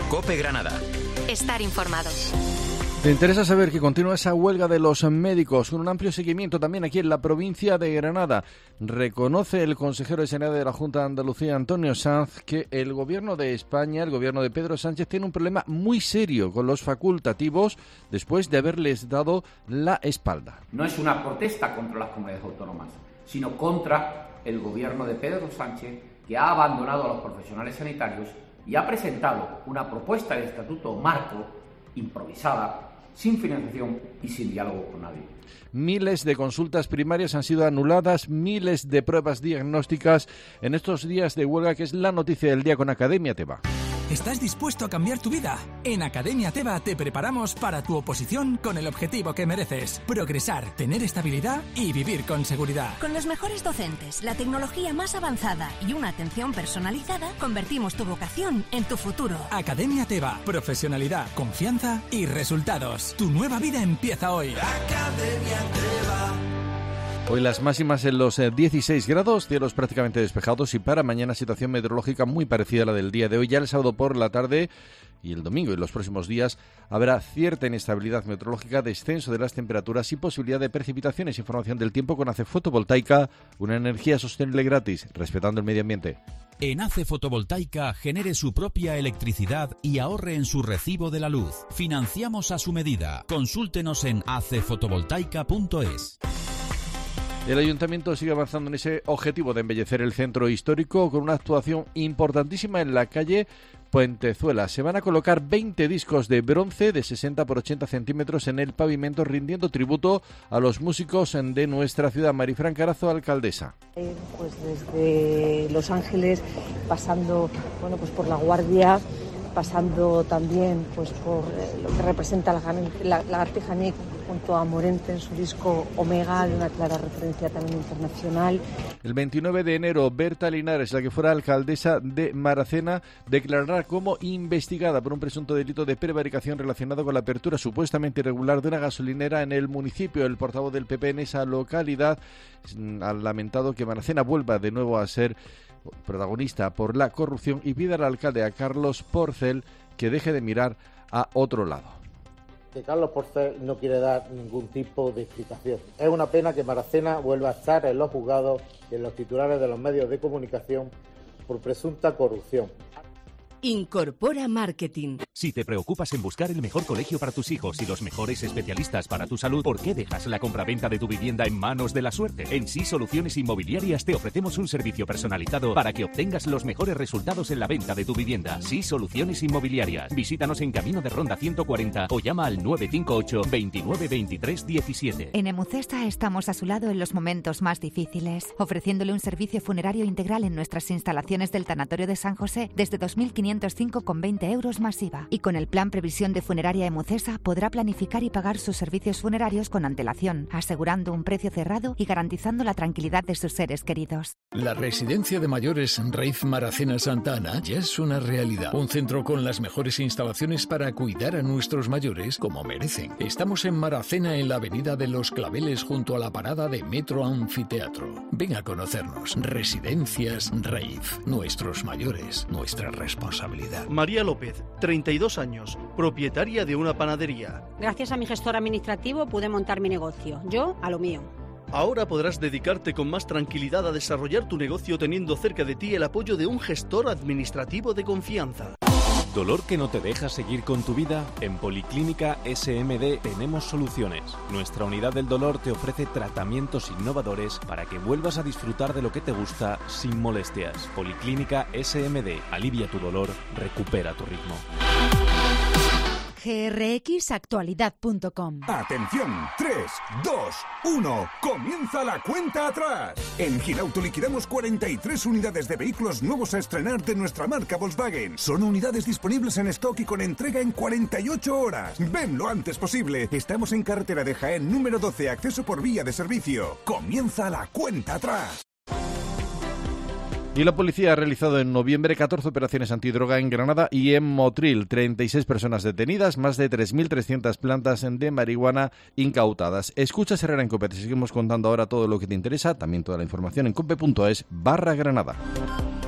COPE Granada. Estar informado. ¿Te interesa saber que continúa esa huelga de los médicos con un amplio seguimiento también aquí en la provincia de Granada? Reconoce el consejero de Sanidad de la Junta de Andalucía, Antonio Sanz, que el gobierno de España, el gobierno de Pedro Sánchez, tiene un problema muy serio con los facultativos después de haberles dado la espalda. No es una protesta contra las comunidades autónomas, sino contra el gobierno de Pedro Sánchez, que ha abandonado a los profesionales sanitarios y ha presentado una propuesta de estatuto marco improvisada, sin financiación y sin diálogo con nadie. Miles de consultas primarias han sido anuladas, miles de pruebas diagnósticas en estos días de huelga, que es la noticia del día con Academia Teba. ¿Estás dispuesto a cambiar tu vida? En Academia Teba te preparamos para tu oposición con el objetivo que mereces: progresar, tener estabilidad y vivir con seguridad. Con los mejores docentes, la tecnología más avanzada y una atención personalizada, convertimos tu vocación en tu futuro. Academia Teba, profesionalidad, confianza y resultados. Tu nueva vida empieza hoy. Academia Teba. Hoy las máximas en los 16 grados, cielos prácticamente despejados, y para mañana situación meteorológica muy parecida a la del día de hoy. Ya el sábado por la tarde y el domingo y los próximos días habrá cierta inestabilidad meteorológica, descenso de las temperaturas y posibilidad de precipitaciones. Información del tiempo con ACE Fotovoltaica, una energía sostenible gratis, respetando el medio ambiente. En ACE Fotovoltaica genere su propia electricidad y ahorre en su recibo de la luz. Financiamos a su medida. Consúltenos en acefotovoltaica.es. El Ayuntamiento sigue avanzando en ese objetivo de embellecer el centro histórico con una actuación importantísima en la calle Puentezuela. Se van a colocar 20 discos de bronce de 60 por 80 centímetros en el pavimento, rindiendo tributo a los músicos de nuestra ciudad. Marifran Carazo, alcaldesa. Pues desde Los Ángeles, pasando por La Guardia, pasando también por lo que representa la Lagartija Nick junto a Morente en su disco Omega, de una clara referencia también internacional. El 29 de enero, Berta Linares, la que fuera alcaldesa de Maracena, declarará como investigada por un presunto delito de prevaricación relacionado con la apertura supuestamente irregular de una gasolinera en el municipio. El portavoz del PP en esa localidad ha lamentado que Maracena vuelva de nuevo a ser protagonista por la corrupción y pide al alcalde, a Carlos Porcel, que deje de mirar a otro lado. Que Carlos Porcel no quiere dar ningún tipo de explicación. Es una pena que Maracena vuelva a estar en los juzgados y en los titulares de los medios de comunicación por presunta corrupción. Incorpora Marketing. Si te preocupas en buscar el mejor colegio para tus hijos y los mejores especialistas para tu salud, ¿por qué dejas la compraventa de tu vivienda en manos de la suerte? En Sí Soluciones Inmobiliarias te ofrecemos un servicio personalizado para que obtengas los mejores resultados en la venta de tu vivienda. Sí Soluciones Inmobiliarias. Visítanos en Camino de Ronda 140 o llama al 958 29 23 17. En Emucesa estamos a su lado en los momentos más difíciles, ofreciéndole un servicio funerario integral en nuestras instalaciones del Tanatorio de San José desde 2.505,20 euros más IVA. Y con el plan Previsión de Funeraria Emucesa podrá planificar y pagar sus servicios funerarios con antelación, asegurando un precio cerrado y garantizando la tranquilidad de sus seres queridos. La residencia de mayores Raíz Maracena Santa Ana ya es una realidad. Un centro con las mejores instalaciones para cuidar a nuestros mayores como merecen. Estamos en Maracena, en la avenida de Los Claveles, junto a la parada de Metro Anfiteatro. Ven a conocernos. Residencias Raíz. Nuestros mayores, nuestra responsabilidad. María López, 32 años, propietaria de una panadería. Gracias a mi gestor administrativo pude montar mi negocio, yo a lo mío. Ahora podrás dedicarte con más tranquilidad a desarrollar tu negocio teniendo cerca de ti el apoyo de un gestor administrativo de confianza. ¿Dolor que no te deja seguir con tu vida? En Policlínica SMD tenemos soluciones. Nuestra unidad del dolor te ofrece tratamientos innovadores para que vuelvas a disfrutar de lo que te gusta sin molestias. Policlínica SMD. Alivia tu dolor, recupera tu ritmo. grxactualidad.com. Atención, 3, 2, 1, comienza la cuenta atrás. En Girauto liquidamos 43 unidades de vehículos nuevos a estrenar de nuestra marca Volkswagen. Son unidades disponibles en stock y con entrega en 48 horas. Ven lo antes posible. Estamos en carretera de Jaén número 12, acceso por vía de servicio. Comienza la cuenta atrás. Y la policía ha realizado en noviembre 14 operaciones antidroga en Granada y en Motril. 36 personas detenidas, más de 3.300 plantas de marihuana incautadas. Escucha Herrera en COPE. Te seguimos contando ahora todo lo que te interesa. También toda la información en cope.es/Granada.